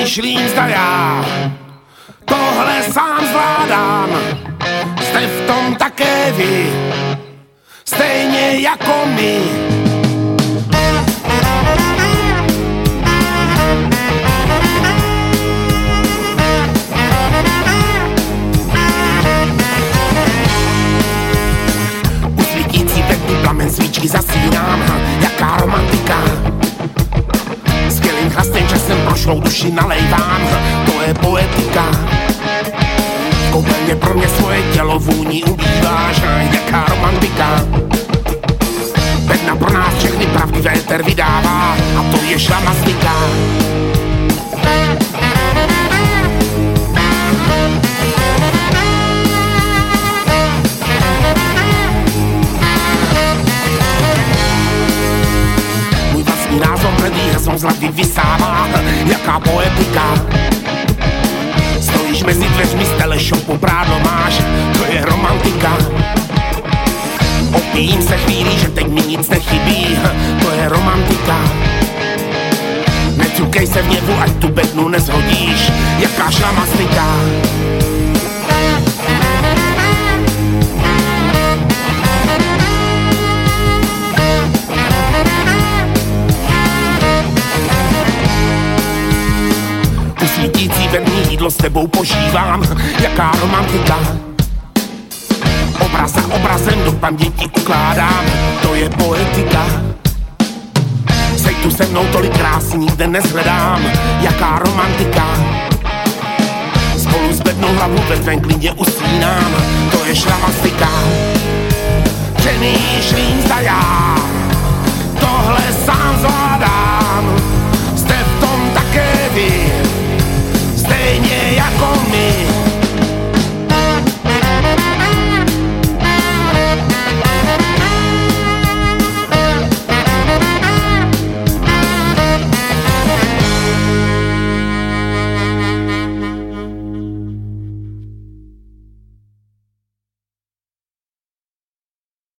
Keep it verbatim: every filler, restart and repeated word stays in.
Přemýšlím, zda já tohle sám zvládám. Jste v tom také vy, stejně jako my. U svítící pěkný plamen svíčky zasínám, jaká romantika. Skvělým chlastem časem prošlou duši nalejvám, to je poetika. V koupelně pro mě svoje tělo vůní ubýváš, jaká romantika. Bedna pro nás všechny pravdy véter vydává, a to je šlamastika. Můj vlastní názor hledý hrzom z hlavy vysává, jaká poetika. Stojíš mezi dveřmi s telešoupu, prádlo máš, to je romantika. Opijím se chvílí, že teď mi nic nechybí, to je romantika. Neťukej se v něvu, ať tu bednu nezhodíš, jaká šlamastika. Tu svítící bední jídlo s tebou požívám, jaká romantika. Obraz za obrazem do paměti ukládám, to je poetika. Sej tu se mnou, tolik krásy nikde nezhledám, jaká romantika. Spolu s bednou hlavu ve tvém klidně usínám, to je šlamastika. Přemýšlím, zda já tohle